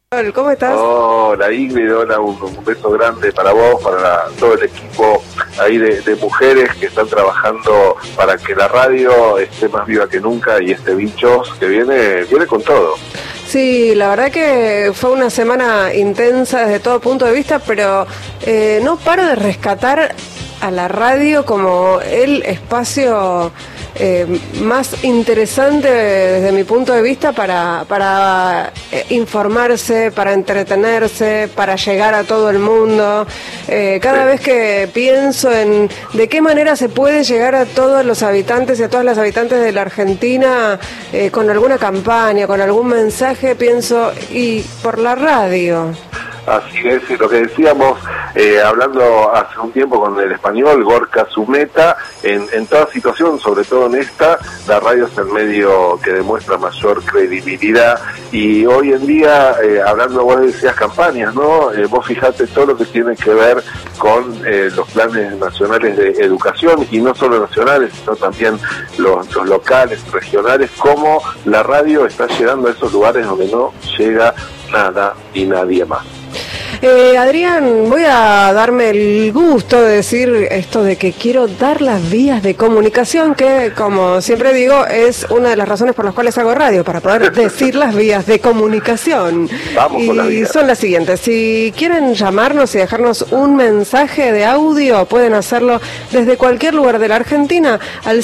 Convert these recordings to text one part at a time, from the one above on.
¿Cómo estás? Hola Ingrid, hola, un beso grande para vos, para todo el equipo ahí de mujeres que están trabajando para que la radio esté más viva que nunca y este Bichos que viene con todo. Sí, la verdad que fue una semana intensa desde todo punto de vista, pero no paro de rescatar a la radio como el espacio más interesante desde mi punto de vista para informarse, para entretenerse, para llegar a todo el mundo. Cada vez que pienso en de qué manera se puede llegar a todos los habitantes y a todas las habitantes de la Argentina con alguna campaña, con algún mensaje, pienso, y por la radio. Así es, y lo que decíamos, hablando hace un tiempo con el español, Gorka Zumeta, en toda situación, sobre todo en esta, la radio es el medio que demuestra mayor credibilidad, y hoy en día, hablando, vos decías campañas, ¿no? Vos fijate todo lo que tiene que ver con los planes nacionales de educación, y no solo nacionales, sino también los locales, regionales, cómo la radio está llegando a esos lugares donde no llega nada y nadie más. Adrián, voy a darme el gusto de decir esto de que quiero dar las vías de comunicación, que como siempre digo, es una de las razones por las cuales hago radio, para poder decir las vías de comunicación. Vamos con la vía. Y son las siguientes: si quieren llamarnos y dejarnos un mensaje de audio, pueden hacerlo desde cualquier lugar de la Argentina al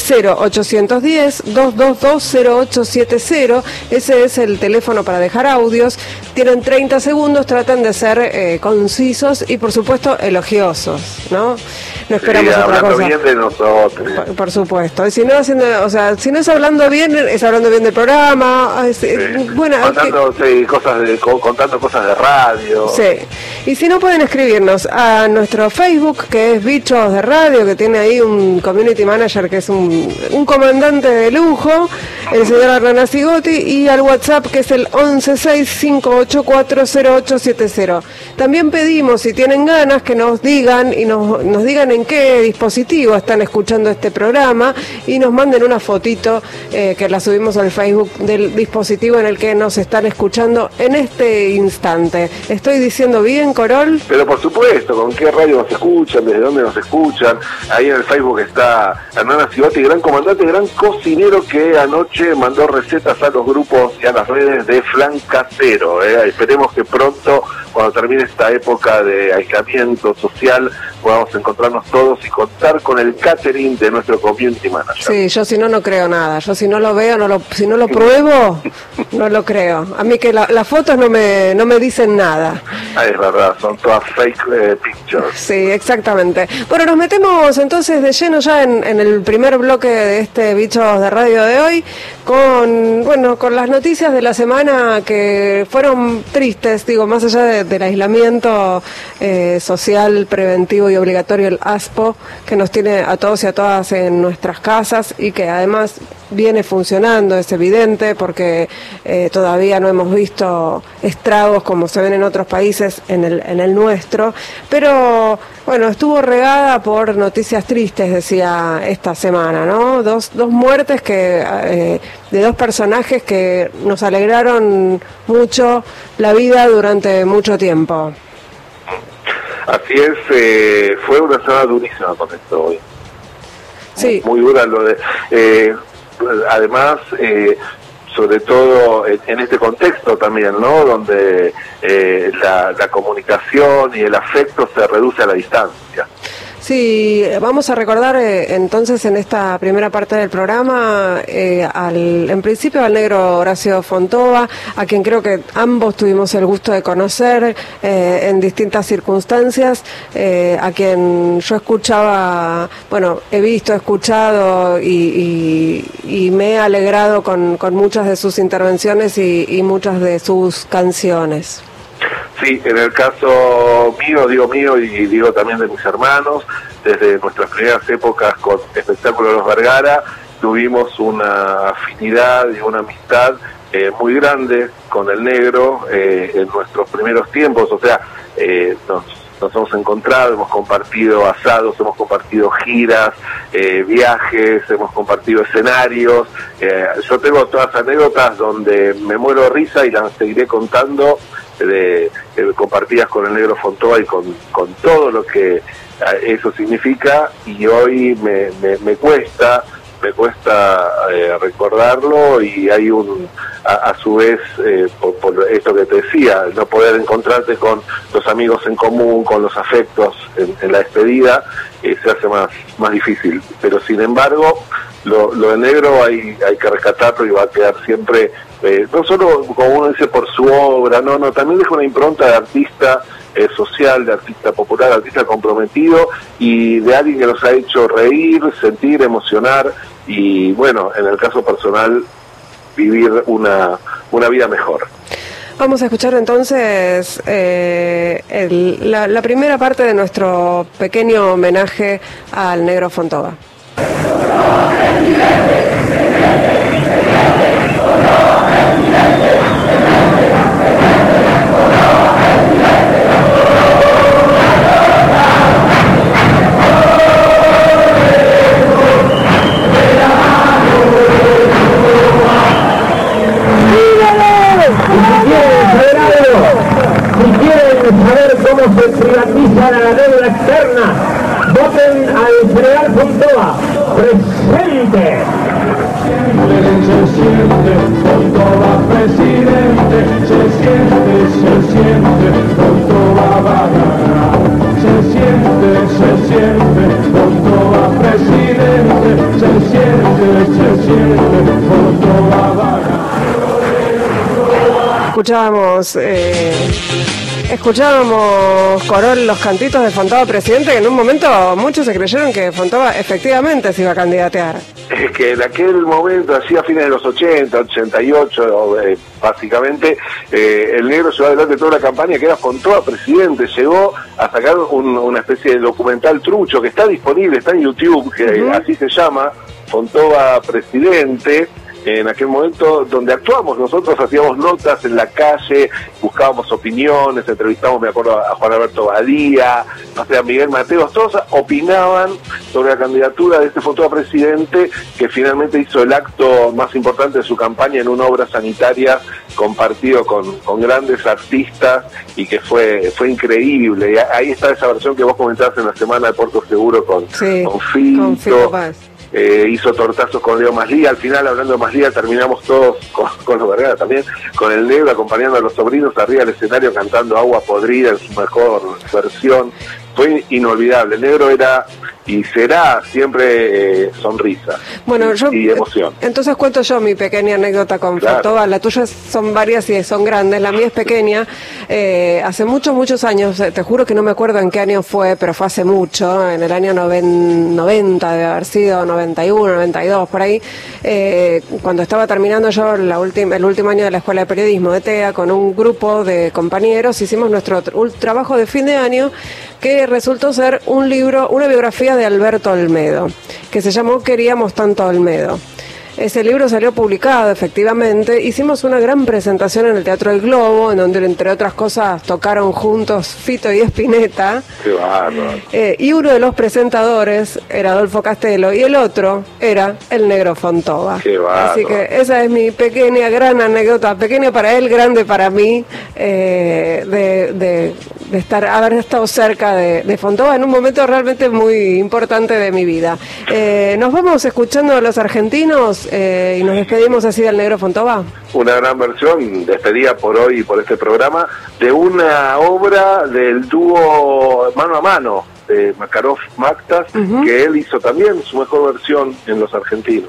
0810-222-0870. Ese es el teléfono para dejar audios. Tienen 30 segundos, tratan de ser concisos y por supuesto elogiosos, ¿no? No esperamos otra cosa. Bien de nosotros. Por supuesto. Y si no si no es hablando bien, es hablando bien del programa. Bueno, contando cosas de radio. Sí. Y si no, pueden escribirnos a nuestro Facebook, que es Bichos de Radio, que tiene ahí un community manager que es un comandante de lujo, el señor Hernán Sigotti, y al WhatsApp, que es el 1165840870. También pedimos, si tienen ganas, que nos digan y nos digan en qué dispositivo están escuchando este programa y nos manden una fotito que la subimos al Facebook del dispositivo en el que nos están escuchando en este instante. ¿Estoy diciendo bien, Corol? Pero por supuesto, ¿con qué radio nos escuchan? ¿Desde dónde nos escuchan? Ahí en el Facebook está Hernán Sigotti, gran comandante, gran cocinero, que anoche mandó recetas a los grupos y a las redes de flan casero. Esperemos que pronto, cuando termine esta época de aislamiento social, podamos encontrarnos todos y contar con el catering de nuestro community manager. Sí, yo si no creo nada. Yo si no lo veo, si no lo pruebo, no lo creo. A mí que las fotos no me dicen nada. Es verdad, son todas fake pictures. Sí, exactamente. Bueno, nos metemos entonces de lleno ya en el primer bloque de este Bichos de Radio de hoy, con las noticias de la semana que fueron tristes, digo, más allá del aislamiento social, preventivo y obligatorio, el ASPO, que nos tiene a todos y a todas en nuestras casas y que además viene funcionando, es evidente, porque todavía no hemos visto estragos como se ven en otros países en el nuestro, pero bueno, estuvo regada por noticias tristes, decía esta semana, ¿no? Dos muertes de dos personajes que nos alegraron mucho la vida durante mucho tiempo. Así es, fue una semana durísima con esto hoy. Sí. Muy dura lo de... además, sobre todo en este contexto también, ¿no? Donde la comunicación y el afecto se reduce a la distancia. Sí, vamos a recordar entonces en esta primera parte del programa en principio al negro Horacio Fontova, a quien creo que ambos tuvimos el gusto de conocer en distintas circunstancias, a quien yo escuchaba, bueno, he visto, escuchado y me he alegrado con muchas de sus intervenciones y muchas de sus canciones. Sí, en el caso mío y digo también de mis hermanos, desde nuestras primeras épocas con Espectáculo Los Vergara, tuvimos una afinidad y una amistad muy grande con el negro en nuestros primeros tiempos, o sea, nos hemos encontrado, hemos compartido asados, hemos compartido giras, viajes, hemos compartido escenarios. Yo tengo todas anécdotas donde me muero de risa y las seguiré contando compartidas con el Negro Fontova y con todo lo que eso significa, y hoy me cuesta recordarlo, y hay a su vez, por esto que te decía, no poder encontrarte con los amigos en común, con los afectos en la despedida, se hace más difícil. Pero sin embargo, lo de Negro hay que rescatarlo, y va a quedar siempre, no solo, como uno dice, por su obra, no, también deja una impronta de artista social, de artista popular, de artista comprometido, y de alguien que nos ha hecho reír, sentir, emocionar, y bueno, en el caso personal, vivir una vida mejor. Vamos a escuchar entonces la primera parte de nuestro pequeño homenaje al Negro Fontova. Saber cómo se privatiza la deuda externa, voten al general Fontova. ¡Presente! Se siente Fontova presidente, se siente Fontova va a ganar. Se siente Fontova presidente, se siente Fontova va a ganar. Escuchábamos Corol, los cantitos de Fontova presidente, que en un momento muchos se creyeron que Fontova efectivamente se iba a candidatear. Es que en aquel momento, así a fines de los 80, 88, básicamente, el Negro llevó adelante toda la campaña que era Fontova presidente. Llegó a sacar una especie de documental trucho que está disponible, está en YouTube, que así se llama, Fontova presidente. En aquel momento donde actuamos, nosotros hacíamos notas en la calle, buscábamos opiniones, entrevistamos, me acuerdo, a Juan Alberto Badía, a Miguel Mateos, todos opinaban sobre la candidatura de este Fontova presidente, que finalmente hizo el acto más importante de su campaña en una obra sanitaria compartido con grandes artistas, y que fue increíble. Y ahí está esa versión que vos comentaste en la semana de Puerto Seguro con Fito. Hizo tortazos con Leo Maslía. Al final, hablando de Maslía, terminamos todos con los Vergara también, con el Negro acompañando a los sobrinos arriba del escenario cantando Agua Podrida en su mejor versión. Fue inolvidable. El Negro era y será siempre sonrisa, bueno, y emoción. Entonces cuento yo mi pequeña anécdota con Fontova. La tuya son varias y son grandes, la mía es pequeña. Hace muchos años, te juro que no me acuerdo en qué año fue, pero fue hace mucho, en el año 90 debe haber sido, 91, 92, por ahí, cuando estaba terminando yo el último año de la Escuela de Periodismo de TEA, con un grupo de compañeros, hicimos nuestro trabajo de fin de año, que resultó ser un libro, una biografía de Alberto Olmedo, que se llamó Queríamos tanto a Olmedo. Ese libro salió publicado, efectivamente. Hicimos una gran presentación en el Teatro del Globo, en donde, entre otras cosas, tocaron juntos Fito y Spinetta. ¡Qué bárbaro! Y uno de los presentadores era Adolfo Castelo, y el otro era el Negro Fontova. ¡Qué bárbaro! Así que esa es mi pequeña, gran anécdota, pequeña para él, grande para mí, de haber estado cerca de Fontova en un momento realmente muy importante de mi vida. Nos vamos escuchando a los argentinos y nos despedimos así del Negro Fontova. Una gran versión, despedida por hoy y por este programa, de una obra del dúo Mano a Mano de Makarov Mactas, que él hizo también su mejor versión en Los Argentinos.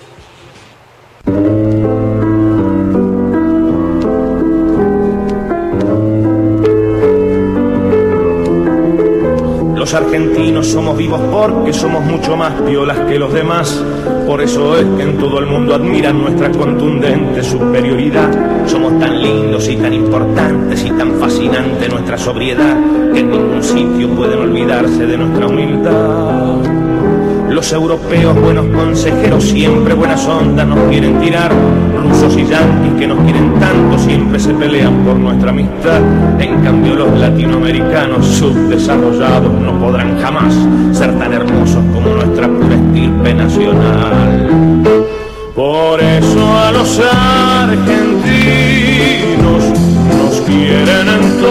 Los argentinos somos vivos porque somos mucho más piolas que los demás. Por eso es que en todo el mundo admiran nuestra contundente superioridad. Somos tan lindos y tan importantes y tan fascinante nuestra sobriedad, que en ningún sitio pueden olvidarse de nuestra humildad. Los europeos, buenos consejeros, siempre buenas ondas nos quieren tirar. Rusos y yanquis que nos quieren tanto, siempre se pelean por nuestra amistad. En cambio los latinoamericanos subdesarrollados no podrán jamás ser tan hermosos como nuestra pura estirpe nacional. Por eso a los argentinos nos quieren en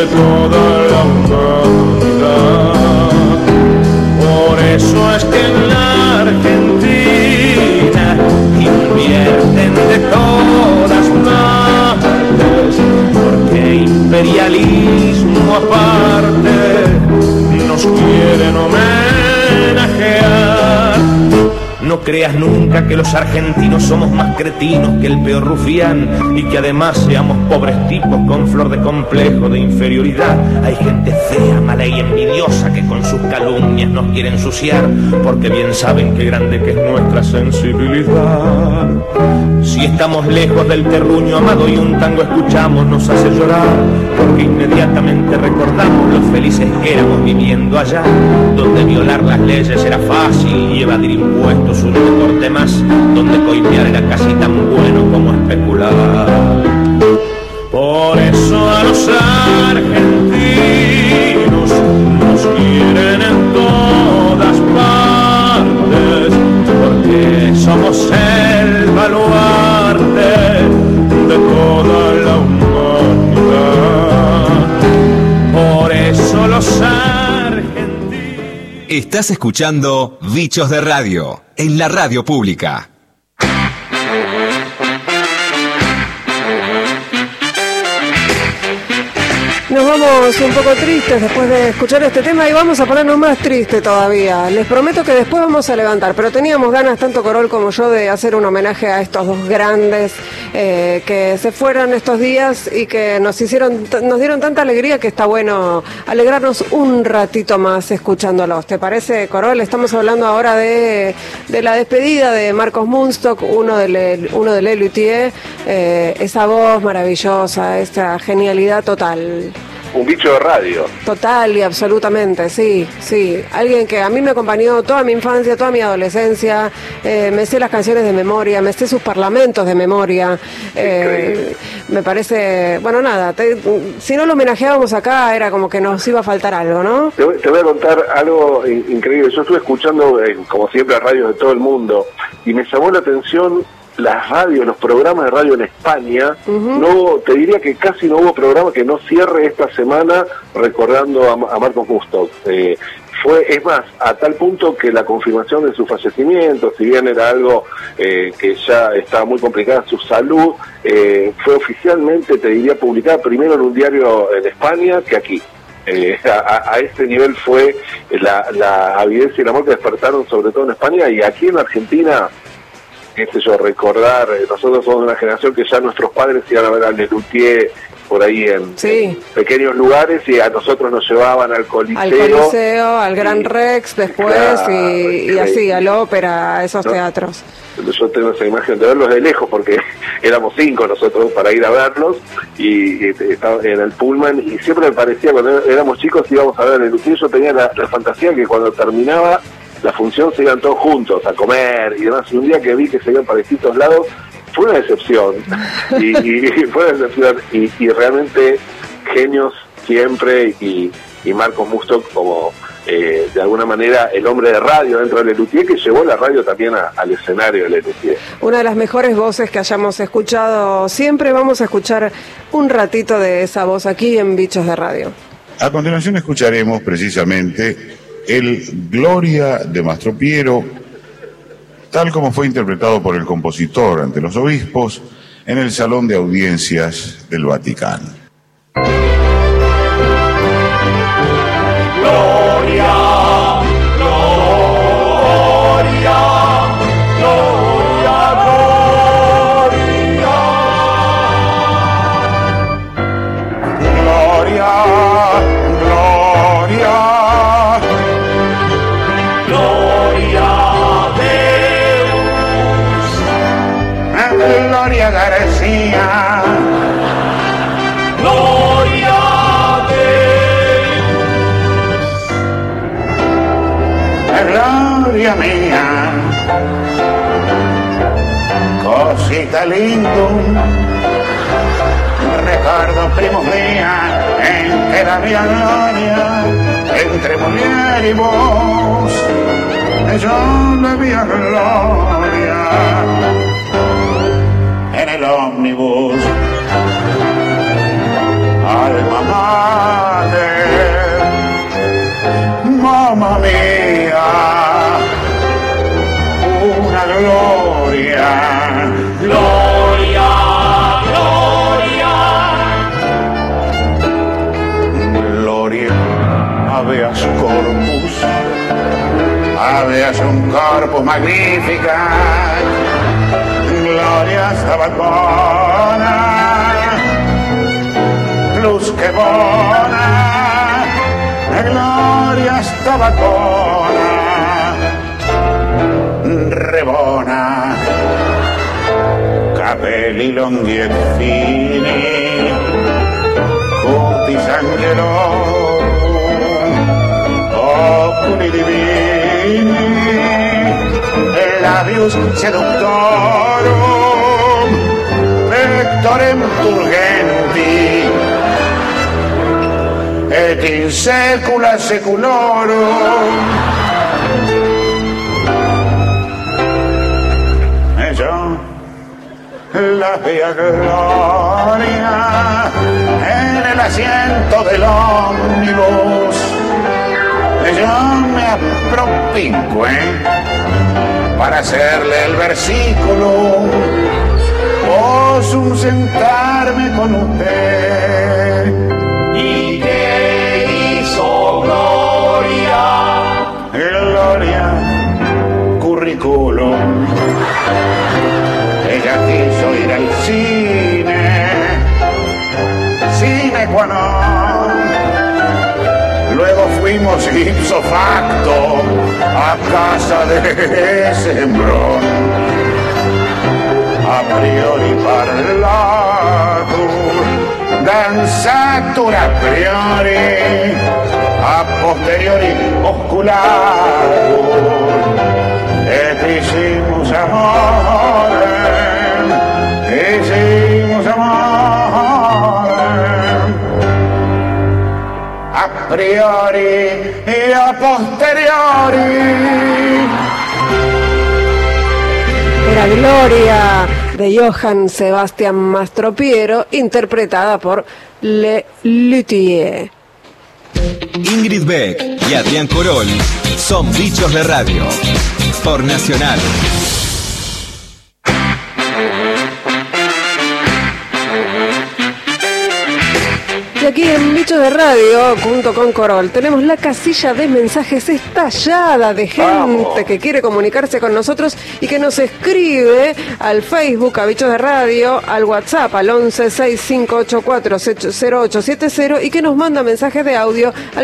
toda la humanidad. Por eso es que en la Argentina invierten de todas partes, porque imperialismo aparte nos quieren homenajear. No creas nunca que los argentinos somos más cretinos que el peor rufián y que además seamos pobres tipos con flor de complejo de inferioridad. Hay gente fea, mala y envidiosa que con sus calumnias nos quiere ensuciar, porque bien saben qué grande que es nuestra sensibilidad. Si estamos lejos del terruño amado y un tango escuchamos nos hace llorar, porque inmediatamente recordamos lo felices que éramos viviendo allá, donde violar las leyes era fácil y evadir impuestos un deporte más, donde coimear era casi tan bueno como especular. Por eso a los argentinos nos quieren en todas partes, porque somos el baluarte de toda la humanidad. Por eso los argentinos... Estás escuchando Bichos de Radio en la radio pública. Nos vamos un poco tristes después de escuchar este tema y vamos a ponernos más tristes todavía. Les prometo que después vamos a levantar, pero teníamos ganas, tanto Corol como yo, de hacer un homenaje a estos dos grandes que se fueron estos días y que nos dieron tanta alegría que está bueno alegrarnos un ratito más escuchándolos. ¿Te parece, Corol? Estamos hablando ahora de la despedida de Marcos Munstock, uno de Lelutier, esa voz maravillosa, esa genialidad total. Un bicho de radio. Total y absolutamente, sí. Alguien que a mí me acompañó toda mi infancia, toda mi adolescencia. Me sé las canciones de memoria, me sé sus parlamentos de memoria. Me parece, bueno, nada, si no lo homenajeábamos acá era como que nos iba a faltar algo, ¿no? Te voy a contar algo increíble. Yo estuve escuchando, como siempre, radios de todo el mundo y me llamó la atención las radios, los programas de radio en España. No, te diría que casi no hubo programa que no cierre esta semana recordando a Marcos Munstock. Es más, a tal punto que la confirmación de su fallecimiento, si bien era algo que ya estaba muy complicada su salud, fue oficialmente, te diría, publicada primero en un diario en España que aquí. A ese nivel fue la evidencia y la muerte despertaron sobre todo en España, y aquí en Argentina, qué sé yo, recordar, nosotros somos de una generación que ya nuestros padres iban a ver al Lelutier por ahí en pequeños lugares, y a nosotros nos llevaban al Coliseo, al Gran Rex después, claro, y así, a la ópera, a esos teatros. Yo tengo esa imagen de verlos de lejos porque éramos 5 nosotros para ir a verlos, y estaba en el Pullman, y siempre me parecía, cuando éramos chicos íbamos a ver el Lelutier, yo tenía la fantasía que cuando terminaba la función se iban todos juntos a comer y demás, y un día que vi que se iban para distintos lados fue una decepción, y fue una decepción, y realmente genios siempre, y Marcos Munstock como de alguna manera el hombre de radio dentro de Lelutier, que llevó la radio también al escenario de Lelutier. Una de las mejores voces que hayamos escuchado. Siempre vamos a escuchar un ratito de esa voz aquí en Bichos de Radio. A continuación escucharemos precisamente el Gloria de Mastro Piero, tal como fue interpretado por el compositor ante los obispos en el Salón de Audiencias del Vaticano. Gloria, gloria, gloria, gloria, gloria, gloria Deus, Gloria García, gloria gloria mía, cosita lindo, recuerdo primos días en que la había gloria, entre mujer y vos, yo la vi a gloria, en el ómnibus, alma mater. Mamma mía, una gloria, gloria, gloria, gloria, habeas corpus, habeas un corpus magnificat, gloria sabacona, plus que bona, gloria sabacona, rebona, capelli lunghi e fini, cutis angelorum, oculi divini, labius seductorum, pectorem turgenti, et in saecula saeculorum. E yo, la bella gloria en el asiento del ómnibus. Yo me apropincué para hacerle el versículo, posum sentarme con usted. ¿Y qué hizo Gloria? Gloria, currículum. Ella quiso ir al cine qua non. Luego fuimos ipso facto a casa de Sembrón. A priori parlatur, danzatur a priori, a posteriori osculatur, et hicimos amore, a priori y a posteriori. Era Gloria de Johann Sebastian Mastropiero, interpretada por Le Luthier. Ingrid Beck y Adrián Corol son Bichos de Radio por Nacional. Y aquí en Bichos de Radio, junto con Corol, tenemos la casilla de mensajes estallada de gente que quiere comunicarse con nosotros y que nos escribe al Facebook, a Bichos de Radio, al WhatsApp, al 1165840870 y que nos manda mensajes de audio al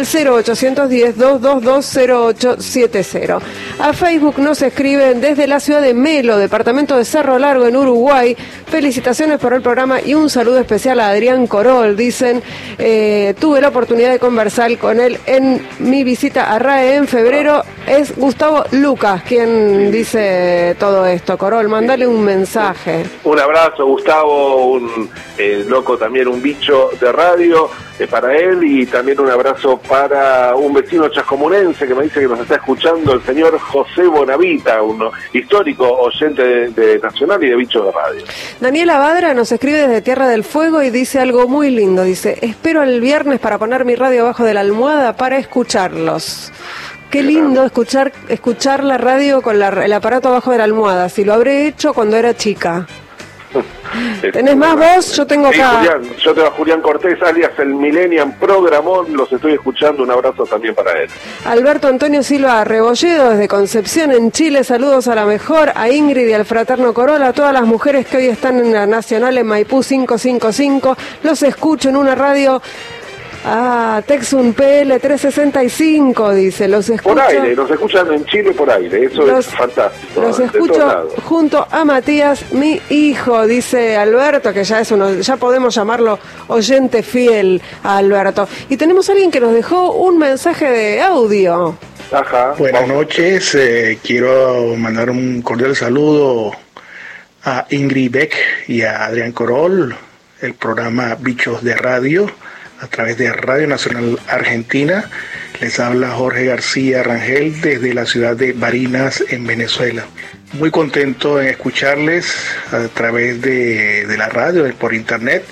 0810-222-0870. A Facebook nos escriben desde la ciudad de Melo, departamento de Cerro Largo, en Uruguay. Felicitaciones por el programa y un saludo especial a Adrián Corol. Dicen, tuve la oportunidad de conversar con él en mi visita a RAE en febrero. Es Gustavo Lucas quien dice todo esto. Corol, mandale un mensaje. Un abrazo, Gustavo, un loco también, un bicho de radio para él, y también un abrazo para un vecino chascomunense que me dice que nos está escuchando, el señor José Bonavita, un histórico oyente de Nacional y de Bichos de Radio. Daniela Badra nos escribe desde Tierra del Fuego y dice algo muy lindo. Dice, espero el viernes para poner mi radio abajo de la almohada para escucharlos. Qué lindo escuchar la radio con el aparato abajo de la almohada. Si lo habré hecho cuando era chica. ¿Tenés más voz? Yo tengo acá. Julián, yo tengo a Julián Cortés, alias el Millennium Programón, los estoy escuchando, un abrazo también para él. Alberto Antonio Silva Rebolledo desde Concepción en Chile, saludos a la mejor, a Ingrid y al fraterno Corola, a todas las mujeres que hoy están en la Nacional en Maipú 555, los escucho en una radio. Texun PL 365, dice, los escucho. Por aire, los escuchan en Chile por aire, eso es fantástico. Los escucho junto a Matías, mi hijo, dice Alberto, que ya podemos llamarlo oyente fiel a Alberto. Y tenemos a alguien que nos dejó un mensaje de audio. Ajá. Buenas noches, quiero mandar un cordial saludo a Ingrid Beck y a Adrián Corol, el programa Bichos de Radio, a través de Radio Nacional Argentina. Les habla Jorge García Rangel desde la ciudad de Barinas, en Venezuela. Muy contento en escucharles a través de la radio, por internet,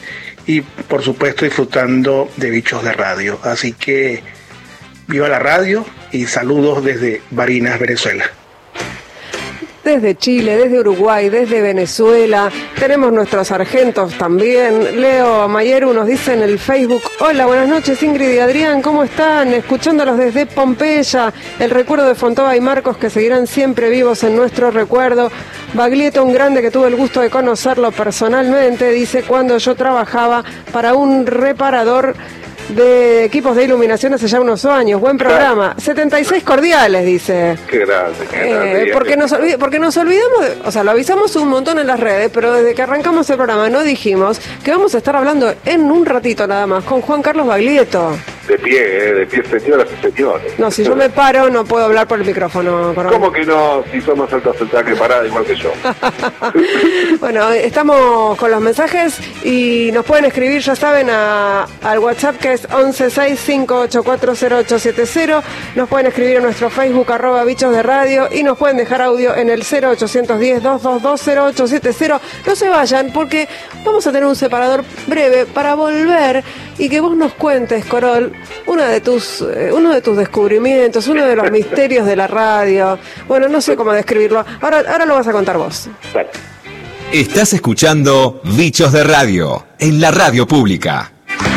y por supuesto disfrutando de Bichos de Radio. Así que viva la radio y saludos desde Barinas, Venezuela. Desde Chile, desde Uruguay, desde Venezuela, tenemos nuestros sargentos también. Leo Mayeru nos dice en el Facebook: hola, buenas noches Ingrid y Adrián, ¿cómo están? Escuchándolos desde Pompeya, el recuerdo de Fontova y Marcos que seguirán siempre vivos en nuestro recuerdo. Baglietto, un grande que tuve el gusto de conocerlo personalmente, dice: cuando yo trabajaba para un reparador de equipos de iluminación hace ya unos años. Buen programa. 76 cordiales, dice. Qué grande. Porque nos olvidamos, o sea, lo avisamos un montón en las redes, pero desde que arrancamos el programa no dijimos que vamos a estar hablando en un ratito nada más con Juan Carlos Baglietto. De pie, señoras y señores. No, si yo me paro no puedo hablar por el micrófono. ¿Cómo que no? Si sos más alta sentada que parada, igual que yo. Bueno, estamos con los mensajes y nos pueden escribir, ya saben, al WhatsApp que es 1165840870. Nos pueden escribir en nuestro Facebook @Bichos de Radio y nos pueden dejar audio en el 0810-222-0870. No se vayan porque vamos a tener un separador breve para volver y que vos nos cuentes, Corol, uno de tus descubrimientos, uno de los misterios de la radio. Bueno, no sé cómo describirlo. Ahora lo vas a contar vos. Vale. Estás escuchando Bichos de Radio en la radio pública.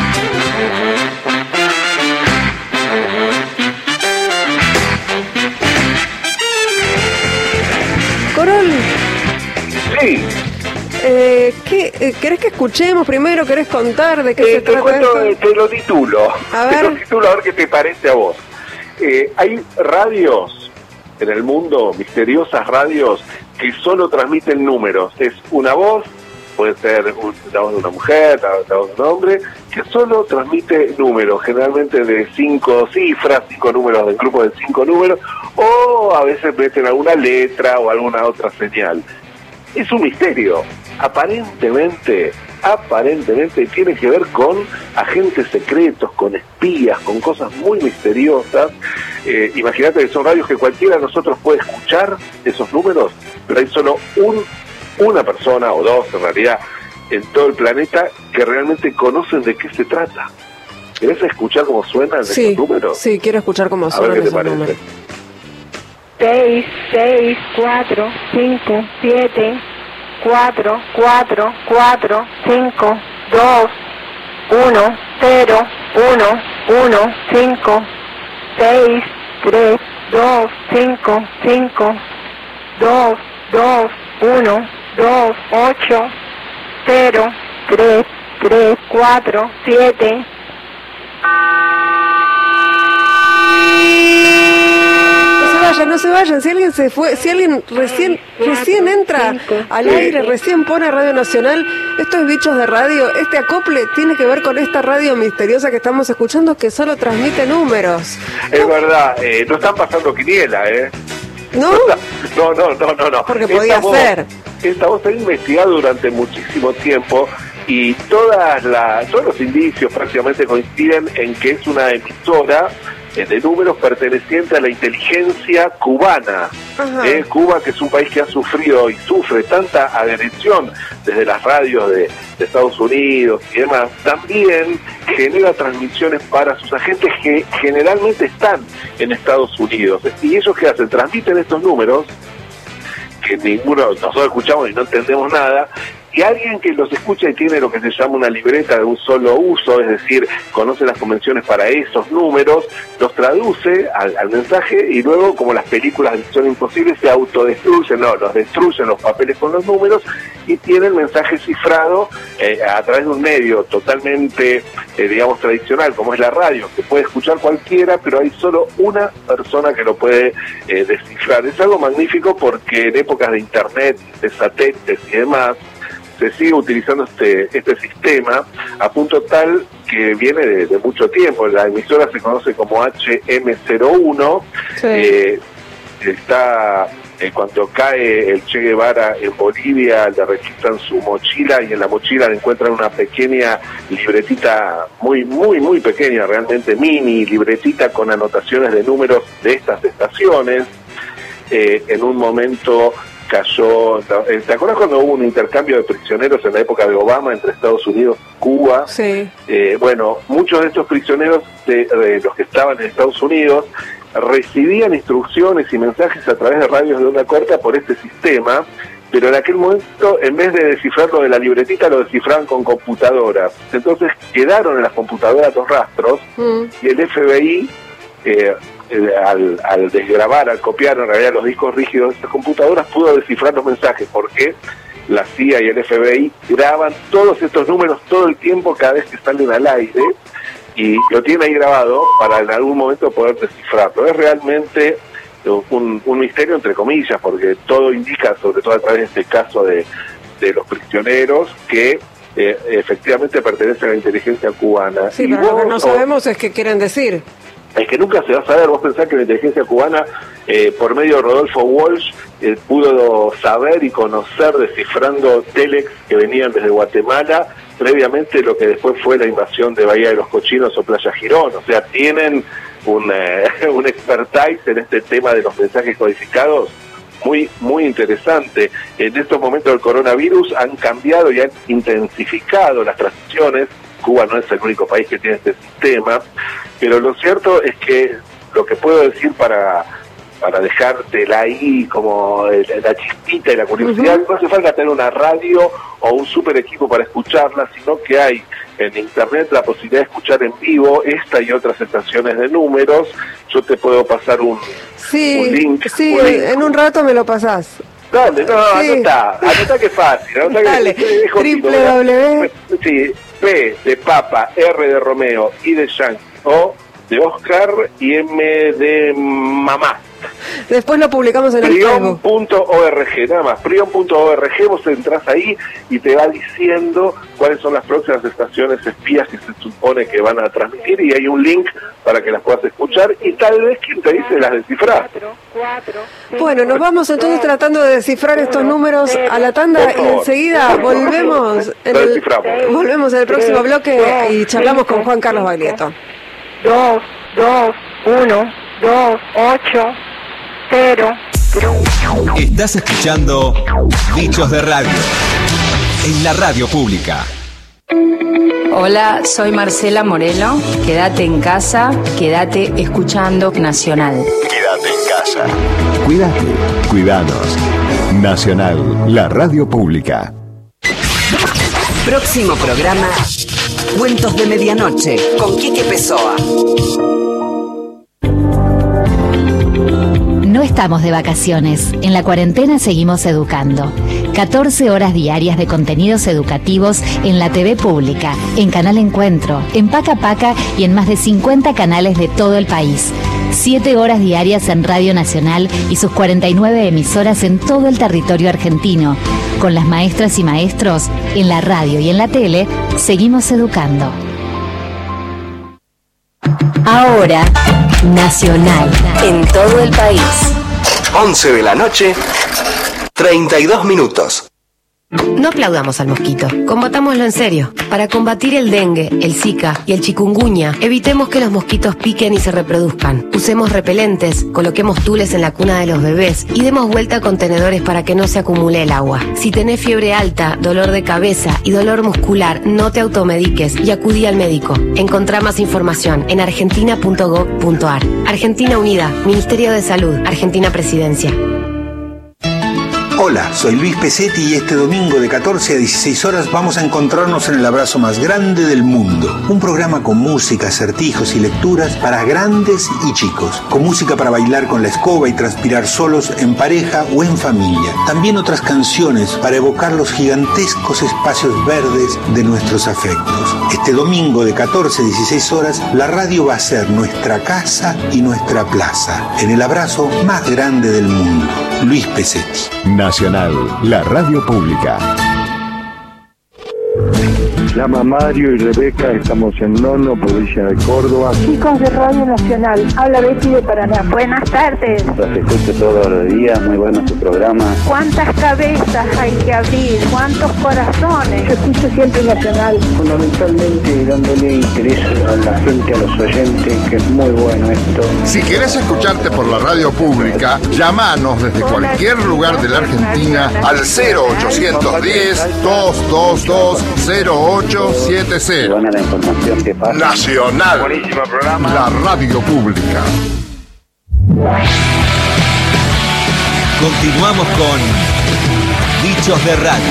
Corol. Sí. ¿Querés que escuchemos primero? ¿Querés contar de qué se trata esto? Te lo titulo. A Te ver. lo titulo a ver qué te parece a vos. Hay radios en el mundo, misteriosas radios, que solo transmiten números. Es una voz, puede ser la voz de una mujer, la voz de un hombre, que solo transmite números, generalmente de 5 cifras, 5 números, del grupo de 5 números, o a veces meten alguna letra o alguna otra señal. Es un misterio. Aparentemente tiene que ver con agentes secretos, con espías, con cosas muy misteriosas. Imagínate que son radios que cualquiera de nosotros puede escuchar esos números, pero hay solo una persona o dos en realidad en todo el planeta que realmente conocen de qué se trata. ¿Querés escuchar cómo suenan esos números? Sí, quiero escuchar cómo suenan esos números. 6, 6, 4, 5, 7, 4, 4, 4, 5, 2, 1, 0, 1, 1, 5, 6, 3, 2, 5, 5, 2, 2, 1, 2, 8, 0, 3, 3, 4, 7. No se vayan, si alguien se fue, si alguien recién entra al aire, recién pone Radio Nacional, esto es Bichos de Radio, este acople tiene que ver con esta radio misteriosa que estamos escuchando que solo transmite números. Es verdad, no están pasando quiniela, ¿No? No. Porque podía ser. Esta voz se ha investigado durante muchísimo tiempo y todos los indicios prácticamente coinciden en que es una emisora de números perteneciente a la inteligencia cubana. Cuba, que es un país que ha sufrido y sufre tanta agresión desde las radios de Estados Unidos y demás, también genera transmisiones para sus agentes que generalmente están en Estados Unidos. ¿Y ellos qué hacen? Transmiten estos números que nosotros escuchamos y no entendemos nada, y alguien que los escucha y tiene lo que se llama una libreta de un solo uso, es decir, conoce las convenciones para esos números, los traduce al mensaje y luego, como las películas de Misión Imposible, se autodestruyen, los destruyen los papeles con los números y tiene el mensaje cifrado a través de un medio totalmente, digamos, tradicional, como es la radio, que puede escuchar cualquiera, pero hay solo una persona que lo puede descifrar. Es algo magnífico porque en épocas de internet, de satélites y demás, se sigue utilizando este sistema a punto tal que viene de mucho tiempo. La emisora se conoce como HM01. Sí. Cuando cae el Che Guevara en Bolivia, le registran su mochila y en la mochila le encuentran una pequeña libretita, muy pequeña, realmente mini libretita con anotaciones de números de estas estaciones. En un momento cayó. ¿Te acuerdas cuando hubo un intercambio de prisioneros en la época de Obama entre Estados Unidos y Cuba? Sí. Bueno, muchos de estos prisioneros, de los que estaban en Estados Unidos, recibían instrucciones y mensajes a través de radios de onda corta por este sistema, pero en aquel momento, en vez de descifrarlo de la libretita, lo descifraban con computadoras. Entonces quedaron en las computadoras los rastros, y el FBI, al desgravar, al copiar en realidad los discos rígidos de estas computadoras, pudo descifrar los mensajes, porque la CIA y el FBI graban todos estos números todo el tiempo cada vez que salen al aire, y lo tienen ahí grabado para en algún momento poder descifrarlo. Es realmente un misterio, entre comillas, porque todo indica, sobre todo a través de este caso de los prisioneros, que efectivamente pertenecen a la inteligencia cubana. Sí, pero lo que no sabemos es qué quieren decir. Es que nunca se va a saber. Vos pensás que la inteligencia cubana, por medio de Rodolfo Walsh, pudo saber y conocer, descifrando telex que venían desde Guatemala, previamente lo que después fue la invasión de Bahía de los Cochinos o Playa Girón. O sea, tienen un expertise en este tema de los mensajes codificados muy, muy interesante. En estos momentos del coronavirus han cambiado y han intensificado las transmisiones. Cuba no es el único país que tiene este sistema, pero lo cierto es que lo que puedo decir para dejártela ahí como la chispita y la curiosidad, no hace falta tener una radio o un super equipo para escucharla, sino que hay en internet la posibilidad de escuchar en vivo esta y otras estaciones de números. Yo te puedo pasar un link. Sí, en un rato me lo pasás. Dale, no, anotá que es fácil. Dale, www. Sí, P de Papa, R de Romeo, I de Yankee, O de Oscar y M de Mamá. Después lo publicamos en el Facebook. Prion.org, nada más. Prion.org, vos entrás ahí y te va diciendo cuáles son las próximas estaciones espías que se supone que van a transmitir, y hay un link para que las puedas escuchar, y tal vez quien te dice las descifras. Bueno, nos vamos entonces tratando de descifrar estos números a la tanda, y enseguida volvemos en el próximo bloque y charlamos con Juan Carlos Baglietto. 2, 1, 2, 8, 0. Estás escuchando Bichos de Radio en la radio pública. Hola, soy Marcela Morelo. Quédate en casa, quédate escuchando Nacional. Quédate en casa. Cuídate, cuidanos. Nacional, la radio pública. Próximo programa, Cuentos de Medianoche, con Quique Pessoa. No estamos de vacaciones. En la cuarentena seguimos educando. 14 horas diarias de contenidos educativos en la TV pública, en Canal Encuentro, en Paca Paca y en más de 50 canales de todo el país. 7 horas diarias en Radio Nacional y sus 49 emisoras en todo el territorio argentino. Con las maestras y maestros, en la radio y en la tele, seguimos educando. Ahora, Nacional, en todo el país. 11 de la noche, 32 minutos. No aplaudamos al mosquito, combatámoslo en serio. Para combatir el dengue, el zika y el chikungunya, evitemos que los mosquitos piquen y se reproduzcan. Usemos repelentes, coloquemos tules en la cuna de los bebés y demos vuelta a contenedores para que no se acumule el agua. Si tenés fiebre alta, dolor de cabeza y dolor muscular, no te automediques y acudí al médico. Encontrá más información en argentina.gov.ar. Argentina Unida, Ministerio de Salud, Argentina Presidencia. Hola, soy Luis Pesetti y este domingo de 14 a 16 horas vamos a encontrarnos en el abrazo más grande del mundo. Un programa con música, acertijos y lecturas para grandes y chicos. Con música para bailar con la escoba y transpirar solos, en pareja o en familia. También otras canciones para evocar los gigantescos espacios verdes de nuestros afectos. Este domingo de 14 a 16 horas, la radio va a ser nuestra casa y nuestra plaza. En el abrazo más grande del mundo. Luis Pesetti. Nacional, la radio pública. llama Mario y Rebeca, estamos en Nono, provincia de Córdoba. Chicos de Radio Nacional, habla Betty de Paraná. Buenas tardes. Los escucho todos los días, muy bueno su programa. ¿Cuántas cabezas hay que abrir? ¿Cuántos corazones? Yo escucho siempre Nacional. Fundamentalmente dándole interés a la gente, a los oyentes, que es muy bueno esto. Si querés escucharte por la radio pública, llamanos desde cualquier lugar de la Argentina al 0810-222-0870. Buena la información que pasa. Nacional. Buenísimo programa. La radio pública. Continuamos con Bichos de Radio.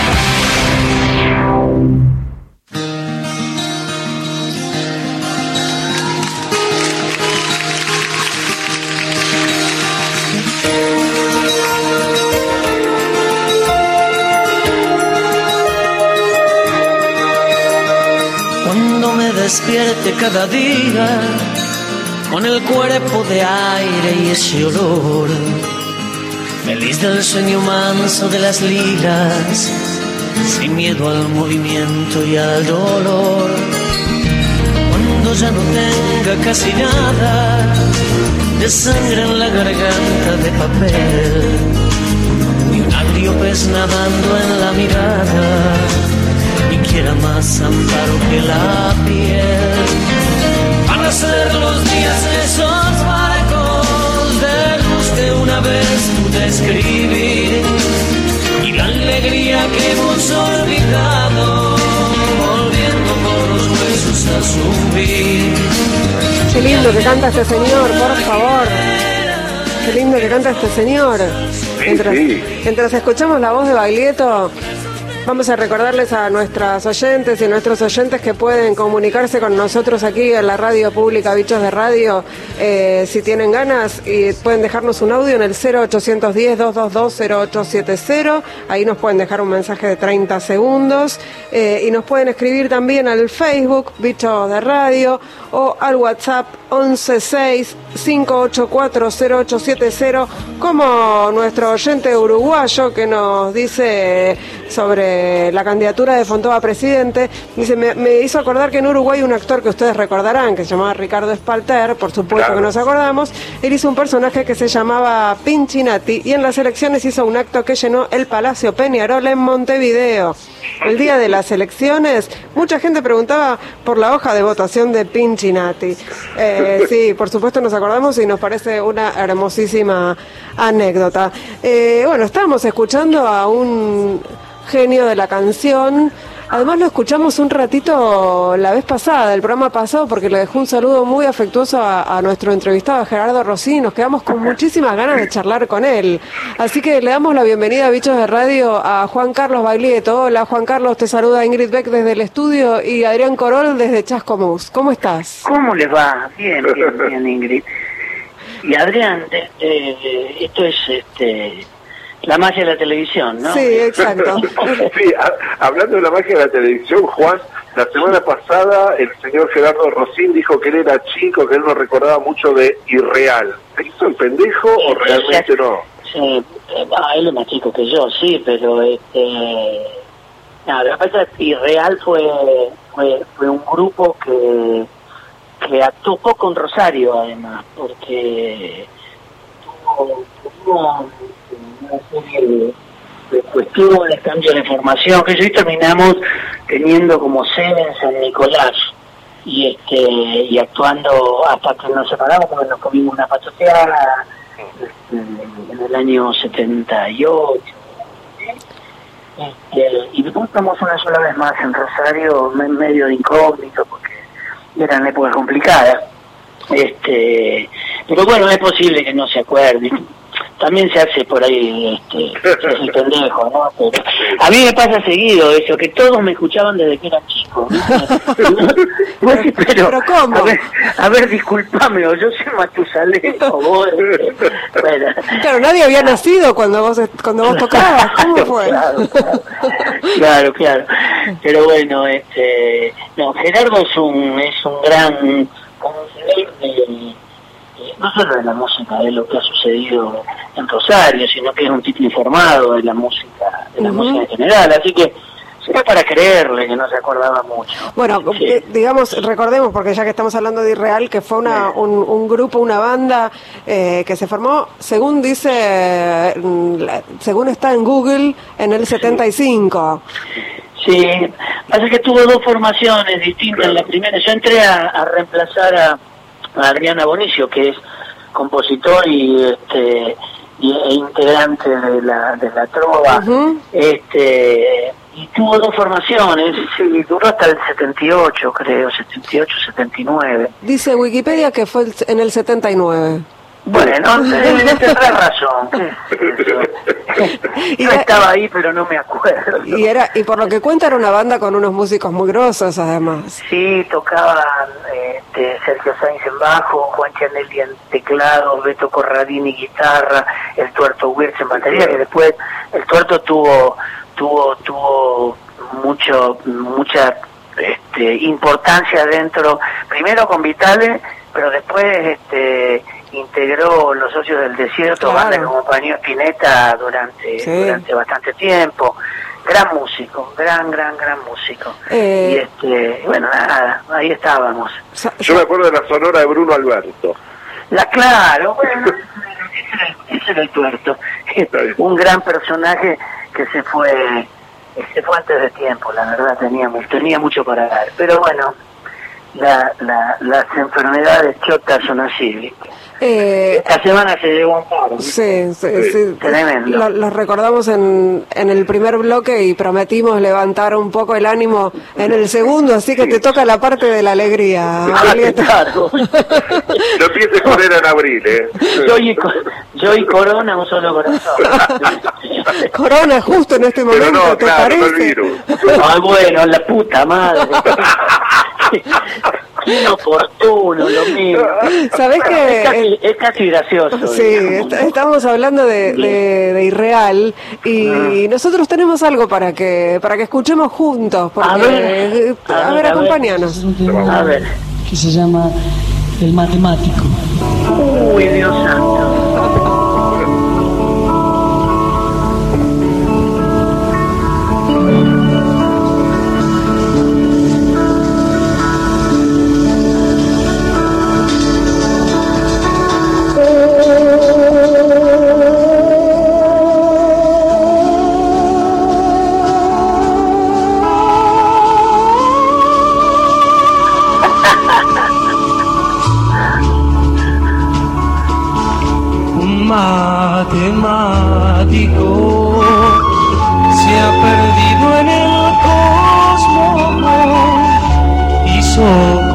Cuando me despierte cada día con el cuerpo de aire y ese olor, feliz del sueño manso de las lilas, sin miedo al movimiento y al dolor. Cuando ya no tenga casi nada de sangre en la garganta de papel, ni un agrio pez nadando en la mirada, y quiera más amparo que la piel. Van a ser los días de esos barcos de luz que una vez pude escribir, y la alegría que hemos olvidado, volviendo por los huesos a subir. Qué lindo que canta este señor, por favor. Qué lindo que canta este señor. Mientras escuchamos la voz de Baglietto, vamos a recordarles a nuestras oyentes y nuestros oyentes que pueden comunicarse con nosotros aquí en la radio pública Bichos de Radio, si tienen ganas, y pueden dejarnos un audio en el 0810-222-0870. Ahí nos pueden dejar un mensaje de 30 segundos, y nos pueden escribir también al Facebook Bichos de Radio o al WhatsApp 116-584-0870, como nuestro oyente uruguayo que nos dice sobre la candidatura de Fontova a presidente. Dice, me hizo acordar que en Uruguay un actor que ustedes recordarán, que se llamaba Ricardo Espalter, por supuesto, claro, que nos acordamos. Él hizo un personaje que se llamaba Pinchinati, y en las elecciones hizo un acto que llenó el Palacio Peñarol en Montevideo. El día de las elecciones, mucha gente preguntaba por la hoja de votación de Pinchinati. Sí, por supuesto nos acordamos y nos parece una hermosísima anécdota. Bueno, estábamos escuchando a un genio de la canción. Además lo escuchamos un ratito la vez pasada, el programa pasado, porque le dejó un saludo muy afectuoso a nuestro entrevistado, Gerardo Rossini. Nos quedamos con muchísimas ganas de charlar con él. Así que le damos la bienvenida a Bichos de Radio a Juan Carlos Baglietto. Hola Juan Carlos, te saluda Ingrid Beck desde el estudio y Adrián Corol desde Chascomús. ¿Cómo estás? ¿Cómo les va? Bien, Ingrid. Y Adrián, esto es la magia de la televisión, ¿no? Sí, exacto. Sí, hablando de la magia de la televisión, Juan, la semana pasada el señor Gerardo Rossini dijo que él era chico, que él no recordaba mucho de Irreal. ¿Se hizo el pendejo o realmente no? Sí, él es más chico que yo, sí, pero la verdad es que Irreal fue un grupo que actuó poco en Rosario, además, porque tuvo una serie de cuestiones, cambios de formación, que hoy terminamos teniendo como sede en San Nicolás, y actuando hasta que nos separamos, porque nos comimos una pachoteada en el año 78. Y después estamos una sola vez más en Rosario, en medio de incógnito, porque eran épocas complicadas. Pero bueno, es posible que no se acuerde. También se hace por ahí el pendejo, ¿no? Pero a mí me pasa seguido eso, que todos me escuchaban desde que era chico, ¿no? Pero ¿cómo? A ver, discúlpame, o yo soy Matusalén, o vos... Bueno. Claro, nadie había nacido cuando vos tocabas. ¿Cómo fue? Claro. Pero bueno, no, Gerardo es un gran conocedor no solo de la música, de lo que ha sucedido en Rosario, sino que es un tipo informado de la música en general. Así que Era para creerle que no se acordaba mucho. Bueno, digamos, recordemos, porque ya que estamos hablando de Irreal, que fue un grupo, una banda que se formó, según dice, según está en Google, en el 75. Sí, pasa que tuvo dos formaciones distintas. La primera, yo entré a reemplazar a Adriana Bonicio, que es compositor e integrante de la trova. Y tuvo dos formaciones, sí, duró hasta el 78, creo, 78, 79. Dice Wikipedia que fue en el 79. Bueno, tendrá razón. Yo estaba ahí, pero no me acuerdo. Y por lo que cuenta era una banda con unos músicos muy grosos, además. Sí, tocaban Sergio Sainz en bajo, Juan Chanelli en teclado, Beto Corradini guitarra, el Tuerto Wirtz en batería, que después el Tuerto tuvo mucha importancia dentro, primero con Vitale, pero después integró Los Socios del Desierto, claro, banda que acompañó a Spinetta durante bastante tiempo. Gran músico, gran músico. Y bueno, nada, ahí estábamos. Yo me acuerdo de la sonora de Bruno Alberto. Claro, bueno, ese era el Tuerto. Un gran personaje que se fue antes de tiempo, la verdad, tenía mucho para dar. Pero bueno, las enfermedades chotas son así, ¿viste? Esta semana se llegó un paro. Sí. Tremendo. Los recordamos en el primer bloque y prometimos levantar un poco el ánimo en el segundo, así que te toca la parte de la alegría. Claro. No empieces con él en abril, Yo y Corona, un solo corazón. Corona justo en este momento, pero no, ¿te claro, parece? no el virus. Ay, bueno, la puta madre. Qué inoportuno, lo mío. ¿Sabés que es casi gracioso? Sí, estamos hablando de Irreal y nosotros tenemos algo para que escuchemos juntos. Porque, a ver, acompáñanos. A ver. Que se llama El Matemático. Uy, Dios santo. Matemático se ha perdido en el cosmos, hizo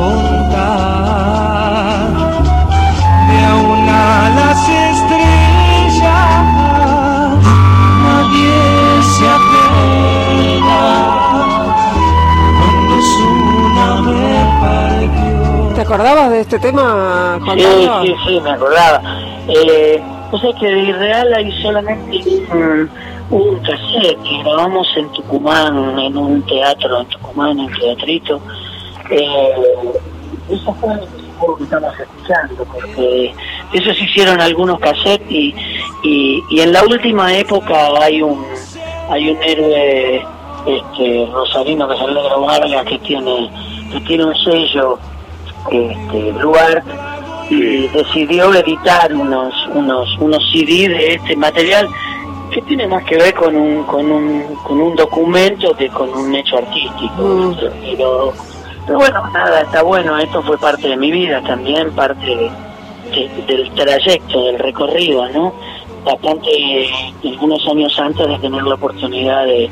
contar de a una las estrellas, nadie se apega cuando su nave partió. ¿Te acordabas de este tema, Juan Carlos? Sí, me acordaba. Pues es que de Irreal hay solamente un cassette que grabamos en Tucumán, en un teatro en Tucumán, en un teatrito. Eso fue lo que estamos escuchando, porque esos hicieron algunos cassettes y en la última época hay un héroe rosarino que salió de Grabarga que tiene un sello Blue Art, y decidió editar unos CD de este material que tiene más que ver con un documento que con un hecho artístico. Pero bueno, nada, está bueno. Esto fue parte de mi vida también, parte del trayecto, del recorrido, ¿no? Bastante, algunos años antes de tener la oportunidad de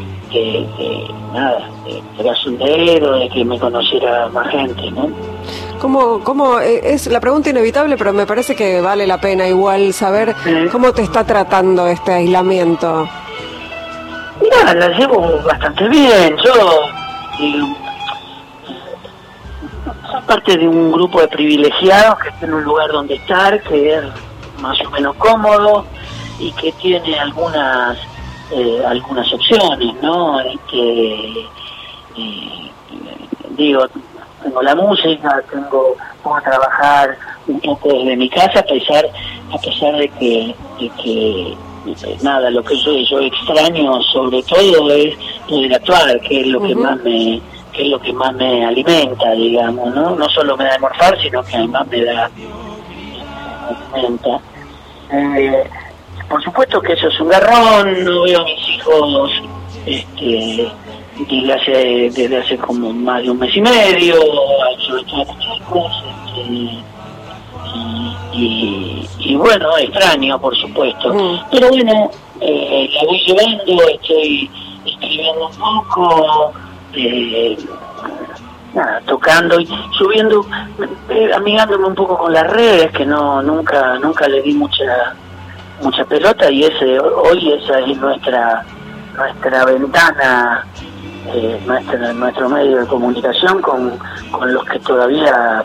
trascendero, de que me conociera más gente, ¿no? ¿Cómo es la pregunta inevitable, pero me parece que vale la pena igual saber cómo te está tratando este aislamiento? Mira, la llevo bastante bien. Yo soy parte de un grupo de privilegiados que está en un lugar donde estar, que es más o menos cómodo y que tiene algunas opciones, ¿no? Digo, tengo la música, puedo trabajar un poco desde mi casa, a pesar de que nada, lo que yo extraño sobre todo es actuar, que es lo que más me alimenta, digamos, no solo me da de morfar, sino que además me alimenta. Por supuesto que eso es un garrón. No veo a mis hijos desde hace como más de un mes y medio, sobre todo a los chicos, y bueno, extraño, por supuesto, pero bueno, la voy llevando, estoy escribiendo un poco, tocando y subiendo, amigándome un poco con las redes, que nunca le di mucha pelota, y hoy esa es nuestra ventana, nuestro medio de comunicación con los que todavía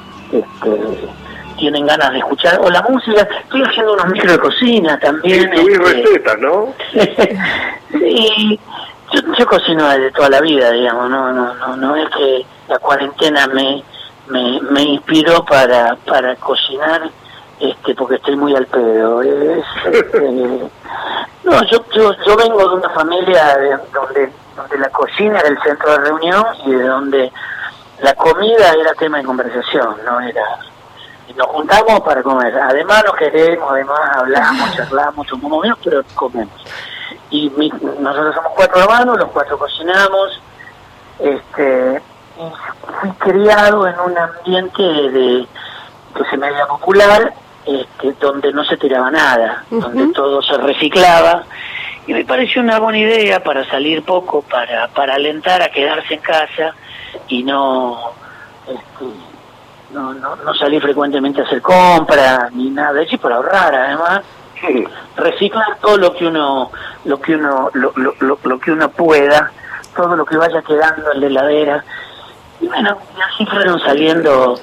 tienen ganas de escuchar o la música. Estoy haciendo unos micros de cocina también. Sí, subís recetas, ¿no? Sí, yo cocino desde toda la vida, digamos, no es que la cuarentena me inspiró para cocinar, porque estoy muy al pedo. No, yo vengo de una familia donde la cocina era el centro de reunión y de donde la comida era tema de conversación, no era... Nos juntamos para comer, además nos queremos, además hablamos, charlamos, tomamos vino, pero comemos. Y nosotros somos 4 hermanos, los 4 cocinamos, y fui criado en un ambiente que se me veía popular, donde no se tiraba nada, donde todo se reciclaba, y me pareció una buena idea para salir poco, para alentar a quedarse en casa y no salir frecuentemente a hacer compras ni nada de eso, y por ahorrar además. Reciclar todo lo que uno pueda, todo lo que vaya quedando en la heladera. Y bueno, así fueron saliendo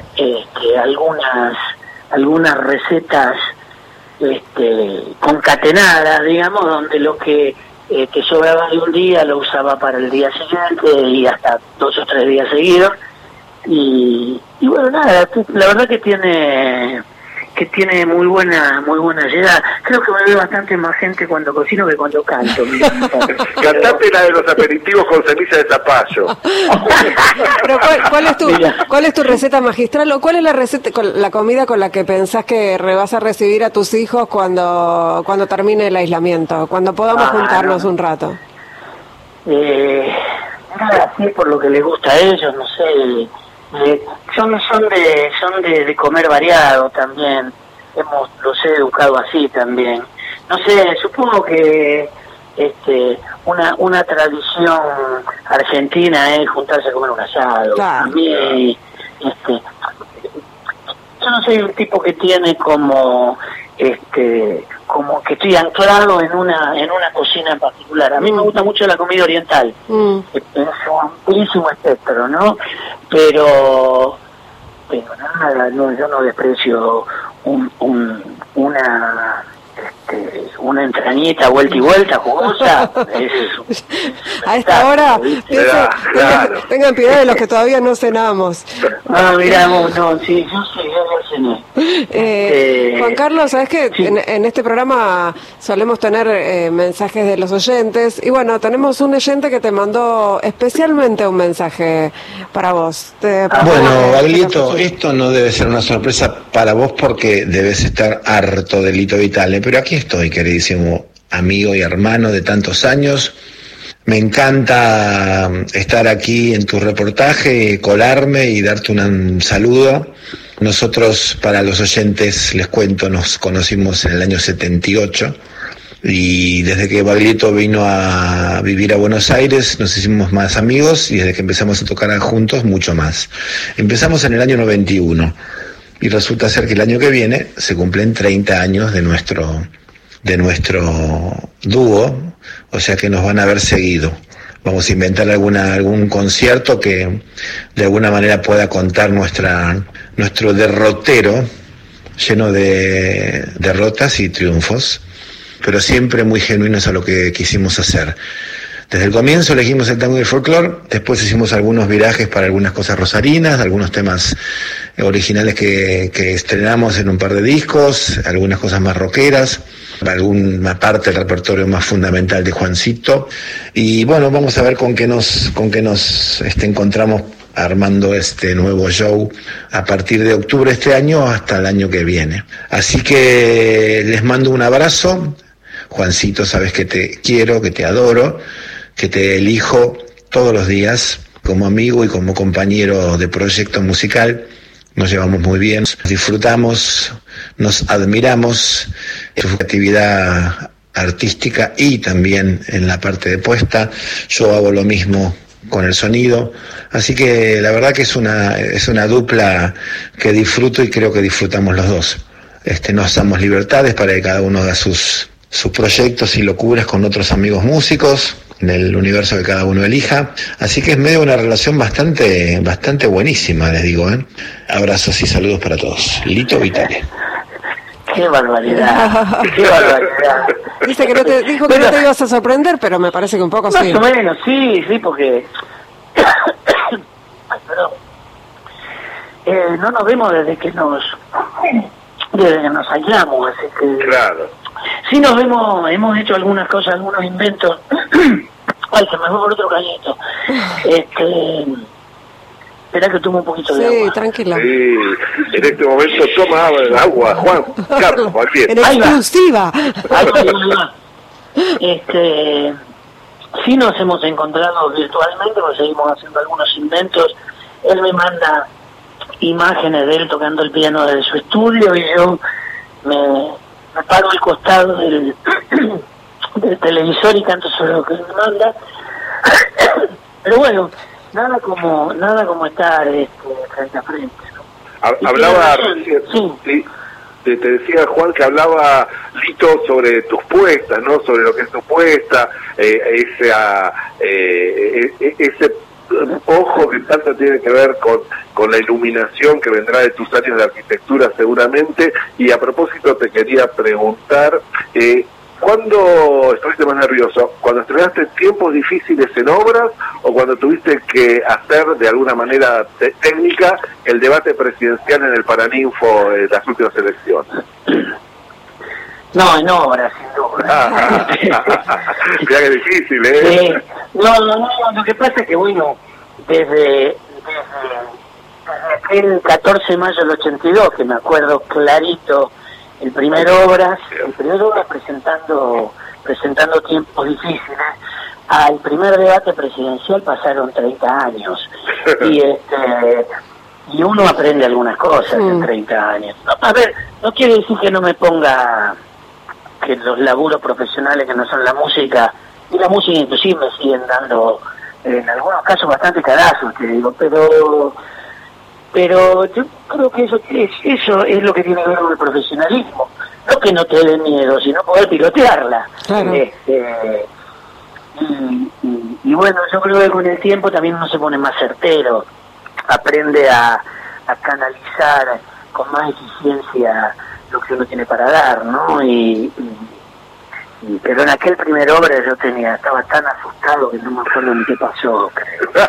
algunas recetas concatenadas, digamos, donde lo que sobraba de un día lo usaba para el día siguiente y hasta 2 o 3 días seguidos. Y bueno, nada, la verdad que tiene muy buena llegada. Creo que me ve bastante más gente cuando cocino que cuando canto. Cantate la de los aperitivos con ceniza de zapallo. Pero ¿cuál es tu receta magistral, o cuál es la comida con la que pensás que vas a recibir a tus hijos cuando termine el aislamiento, cuando podamos juntarnos un rato? Nada, sí, por lo que les gusta a ellos, no sé. Son de comer variado también. Los he educado así también. No sé, supongo que una tradición argentina es juntarse a comer un asado. Claro. A mí, yo no soy un tipo que tiene como que estoy anclado en una cocina en particular. A mí me gusta mucho la comida oriental, es un amplísimo espectro, ¿no? Pero nada, yo no desprecio una entrañita vuelta y vuelta jugosa. A esta hora tengan piedad de los que todavía no cenamos. Miramos, no, sí, yo sé, ya cené. Juan Carlos, ¿sabes qué? Sí. En este programa solemos tener mensajes de los oyentes, y bueno, tenemos un oyente que te mandó especialmente un mensaje para vos. Bueno, Baglietto, esto no debe ser una sorpresa para vos porque debes estar harto de Lito Vitale, pero aquí estoy, queridísimo amigo y hermano de tantos años. Me encanta estar aquí en tu reportaje, colarme y darte un saludo. Nosotros, para los oyentes, les cuento, nos conocimos en el año 78 y desde que Baglietto vino a vivir a Buenos Aires nos hicimos más amigos, y desde que empezamos a tocar juntos, mucho más. Empezamos en el año 91 y resulta ser que el año que viene se cumplen 30 años de nuestro dúo, o sea que nos van a haber seguido. Vamos a inventar algún concierto que de alguna manera pueda contar nuestro derrotero lleno de derrotas y triunfos, pero siempre muy genuinos a lo que quisimos hacer. Desde el comienzo elegimos el tango y el folclore, después hicimos algunos virajes para algunas cosas rosarinas, algunos temas originales que estrenamos en un par de discos, algunas cosas más rockeras, alguna parte del repertorio más fundamental de Juancito. Y bueno, vamos a ver con qué nos encontramos armando este nuevo show a partir de octubre de este año hasta el año que viene. Así que les mando un abrazo. Juancito, sabes que te quiero, que te adoro, que te elijo todos los días como amigo y como compañero de proyecto musical. Nos llevamos muy bien, nos disfrutamos, nos admiramos en su actividad artística y también en la parte de puesta. Yo hago lo mismo con el sonido, así que la verdad que es una dupla que disfruto y creo que disfrutamos los dos. Nos damos libertades para que cada uno haga sus proyectos y locuras con otros amigos músicos en el universo que cada uno elija, así que es medio una relación bastante buenísima, les digo, ¿eh? Abrazos y saludos para todos. Lito Vitale. ¡Qué barbaridad! ¡Qué barbaridad! Dice que dijo que no te ibas a sorprender, pero me parece que un poco sí. Más o menos, sí, porque... Ay, perdón. No nos vemos desde que nos hallamos, así que... Claro. Sí nos vemos, hemos hecho algunas cosas, algunos inventos. Ay, se me fue por otro cañito. Espera que tome un poquito de agua. Sí, tranquila. Sí, en este momento toma agua, Juan. Carlos, bien. En exclusiva. Sí nos hemos encontrado virtualmente, porque seguimos haciendo algunos inventos. Él me manda imágenes de él tocando el piano desde su estudio y yo me paro al costado del televisor y canto sobre lo que él me manda. Pero bueno, nada como estar frente a frente, ¿no? Hablaba recién, sí. Te decía Juan que hablaba Lito sobre tus puestas, ¿no? Sobre lo que es tu puesta, ese ojo que tanto tiene que ver con la iluminación que vendrá de tus años de arquitectura seguramente. Y a propósito te quería preguntar, ¿cuándo estuviste más nervioso? ¿Cuando estrenaste Tiempos Difíciles en Obras o cuando tuviste que hacer de alguna manera técnica el debate presidencial en el Paraninfo de las últimas elecciones? No, en Obras, sin duda. Mira que difícil, ¿eh? No, lo que pasa es que, bueno, desde aquel 14 de mayo del 82, que me acuerdo clarito, el primer Obras presentando Tiempos Difíciles, al primer debate presidencial pasaron 30 años. Y uno aprende algunas cosas en 30 años. A ver, no quiere decir que no me ponga que los laburos profesionales que no son la música, y la música inclusive me siguen dando, en algunos casos, bastante cadazos, te digo, pero yo creo que eso es lo que tiene que ver con el profesionalismo. No que no te dé miedo, sino poder pilotearla. Claro. Y bueno, yo creo que con el tiempo también uno se pone más certero, aprende a canalizar con más eficiencia lo que uno tiene para dar, ¿no? Pero en aquel primer Obra yo estaba tan asustado que no me acuerdo ni qué pasó, creo.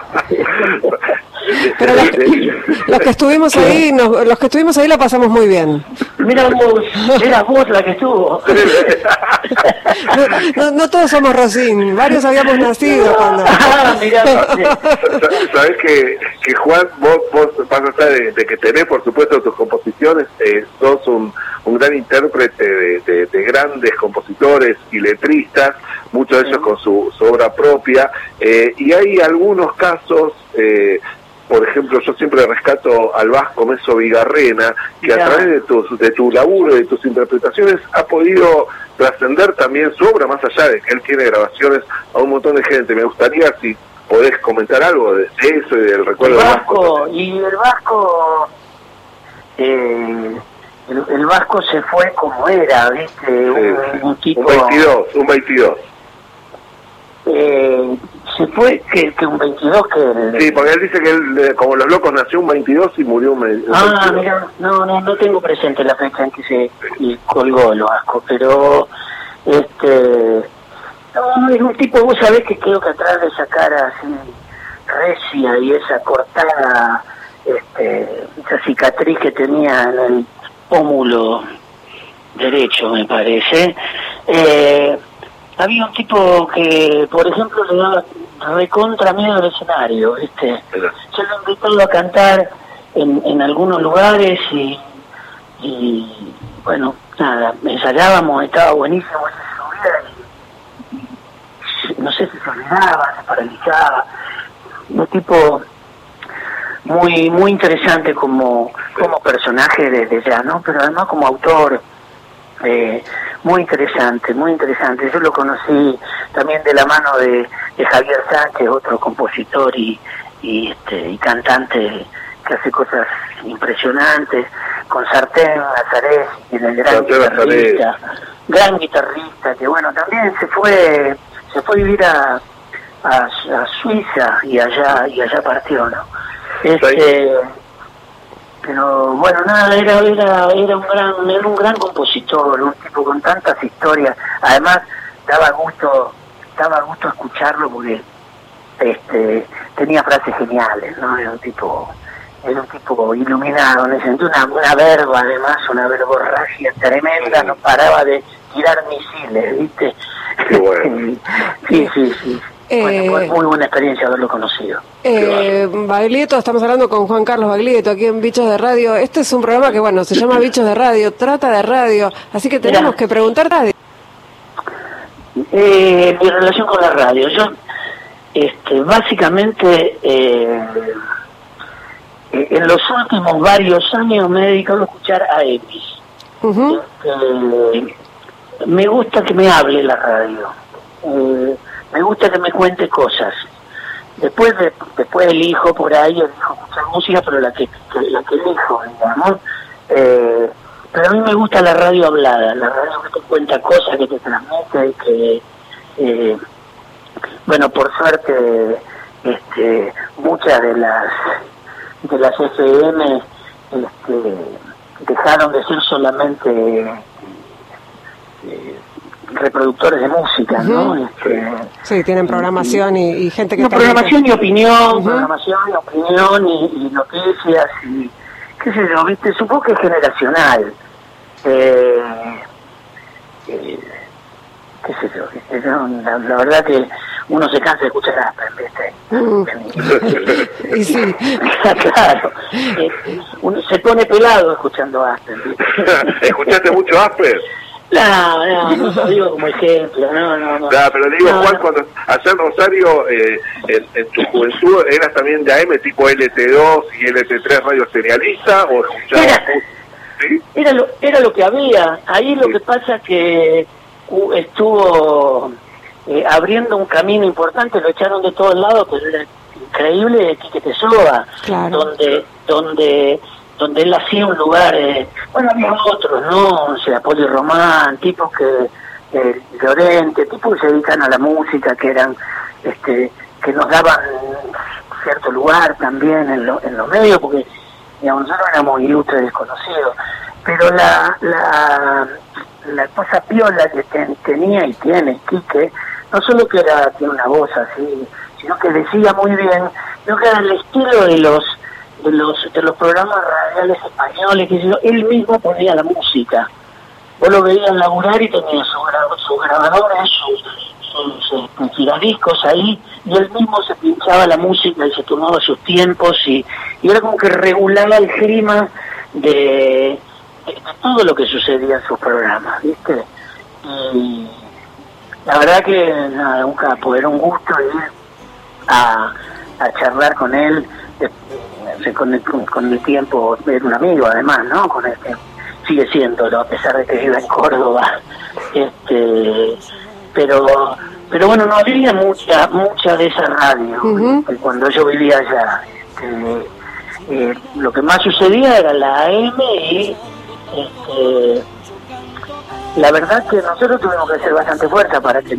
Pero los que estuvimos ahí, la pasamos muy bien. Mira vos, eras vos la que estuvo. No todos somos Rosín, varios habíamos nacido cuando... Mirá, sabés que Juan, vos vas a estar de que tenés, por supuesto, tus composiciones, sos un gran intérprete de grandes compositores y letristas, muchos de ellos con su obra propia, y hay algunos casos, por ejemplo, yo siempre rescato al Vasco Meso Vigarrena, que a través de tu laburo y de tus interpretaciones ha podido trascender también su obra, más allá de que él tiene grabaciones a un montón de gente. Me gustaría si podés comentar algo de eso y del recuerdo del Vasco. Y el Vasco... El Vasco se fue como era, ¿viste? Un tipo... Un 22. Se fue que un 22 que... Sí, porque él dice que él, como los locos, nació un 22 y murió un 22. Mira, no tengo presente la fecha en que se colgó el Vasco, pero No, es un tipo, vos sabés que creo que atrás de esa cara así recia y esa cortada, esa cicatriz que tenía en el pómulo derecho, me parece, había un tipo que, por ejemplo, le daba recontra miedo al escenario, ¿viste? Yo lo he invitado a cantar en algunos lugares y bueno, nada, ensayábamos, estaba buenísimo, se subía y no sé si se olvidaba, se paralizaba. Un tipo muy muy interesante como personaje desde ya, ¿no? Pero además como autor, muy interesante, muy interesante. Yo lo conocí también de la mano de Javier Sánchez, otro compositor y cantante que hace cosas impresionantes, con Sartén Nazarés, que es el gran guitarrista, que bueno, también se fue a vivir a Suiza y allá partió, ¿no? Pero bueno, nada, era un gran compositor, un tipo con tantas historias. Además daba gusto escucharlo porque tenía frases geniales, ¿no? Era un tipo iluminado, en ese sentido, una verba, además, una verborragia tremenda, no paraba de tirar misiles, ¿viste? Qué bueno. Sí. Bueno, fue muy buena experiencia haberlo conocido. Baglietto, estamos hablando con Juan Carlos Baglietto aquí en Bichos de Radio. Este es un programa que, bueno, se llama Bichos de Radio, trata de radio, así que tenemos que preguntar radio. Mi relación con la radio, yo básicamente en los últimos varios años me he dedicado a escuchar a Emis. Me gusta que me hable la radio, me gusta que me cuente cosas. Después elijo por ahí, elijo escuchar música, pero la que elijo, digamos. Pero a mí me gusta la radio hablada, la radio que te cuenta cosas, que te transmite, que bueno, por suerte muchas de las FM dejaron de ser solamente reproductores de música, ¿no? Sí, tienen programación y gente que... No, programación y opinión, y noticias y qué sé yo, ¿viste? Supongo que es generacional. Qué sé yo, ¿viste? La verdad que uno se cansa de escuchar Aspen, ¿viste? Y sí. Claro. Uno se pone pelado escuchando Aspen, ¿viste? ¿Escuchaste mucho Aspen? No lo digo como ejemplo, no. Pero le digo, Juan, cuando allá en Rosario, en tu juventud, ¿eras también de AM tipo LT2 y LT3 radio serialista o escuchabas? ¿Sí? Era lo que había. Ahí lo que pasa que estuvo abriendo un camino importante, lo echaron de todos lados, pero era increíble, Quique Pessoa, claro. donde él hacía un lugar, bueno, había otros, ¿no? O sea, Poli Román, tipos Llorente, tipos que se dedican a la música, que eran, que nos daban cierto lugar también en los medios, porque, digamos, nosotros éramos ilustres desconocidos, pero la cosa piola que tenía y tiene Quique, no solo que tiene una voz así, sino que decía muy bien, sino que era el estilo de los programas radiales españoles, que él mismo ponía la música. Vos lo veías laburar y tenía sus grabadores, sus giradiscos ahí, y él mismo se pinchaba la música y se tomaba sus tiempos y era como que regulaba el clima de todo lo que sucedía en sus programas, ¿viste? Y la verdad que nada, un capo, era un gusto ir a charlar con él. Con el tiempo era un amigo, además, ¿no? Con sigue siéndolo, a pesar de que vive en Córdoba. Pero bueno, no había mucha de esa radio cuando yo vivía allá. Lo que más sucedía era la AM y la verdad que nosotros tuvimos que hacer bastante fuerza para que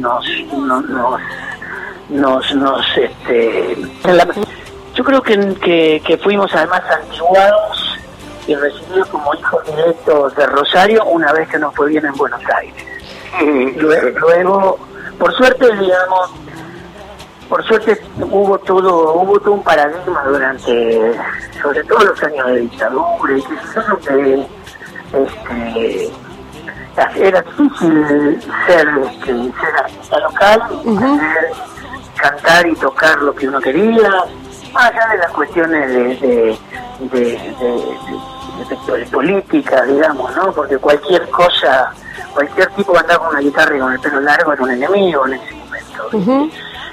yo creo que fuimos además santiguados y recibidos como hijos directos de Rosario una vez que nos fue bien en Buenos Aires. Luego por suerte, digamos, hubo todo un paradigma durante, sobre todo los años de dictadura, y que donde era difícil ser artista local, cantar y tocar lo que uno quería, más allá de las cuestiones de política, digamos, ¿no? Porque cualquier tipo que andaba con una guitarra y con el pelo largo era un enemigo en ese momento.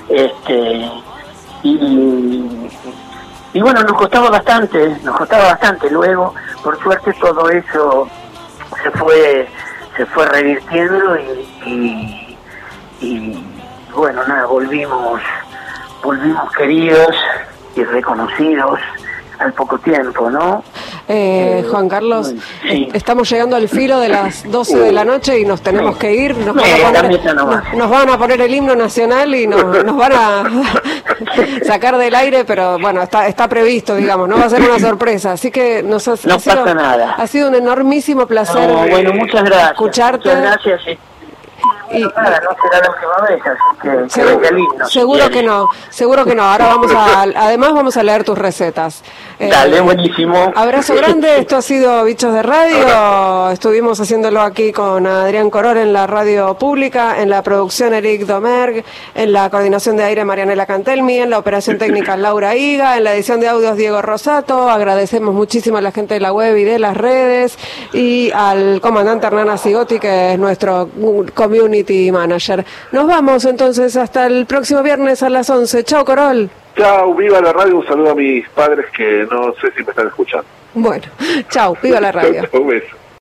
Y bueno, nos costaba bastante. Luego, por suerte, todo eso se fue revirtiendo y bueno, nada, volvimos queridos y reconocidos al poco tiempo, ¿no? Juan Carlos, sí. Estamos llegando al filo de las 12 de la noche y nos tenemos que ir. Nos van a poner el himno nacional y nos van a sacar del aire, pero bueno, está previsto, digamos, no va a ser una sorpresa. Así que no pasa nada. Ha sido un enormísimo placer muchas gracias. Escucharte. Muchas gracias, sí. Y nada, no será la última vez, así que venga el himno. Seguro que no. Ahora además vamos a leer tus recetas. Dale, buenísimo. Abrazo grande, esto ha sido Bichos de Radio. Estuvimos haciéndolo aquí con Adrián Corol en la radio pública, en la producción Eric Domergue, en la coordinación de aire Marianela Cantelmi, en la operación técnica Laura Higa, en la edición de audios Diego Rosato. Agradecemos muchísimo a la gente de la web y de las redes y al comandante Hernán Asigotti, que es nuestro community manager. Nos vamos entonces hasta el próximo viernes a las 11. Chao, Corol. Chao, viva la radio. Un saludo a mis padres que no sé si me están escuchando. Bueno, chao, viva la radio. Un beso.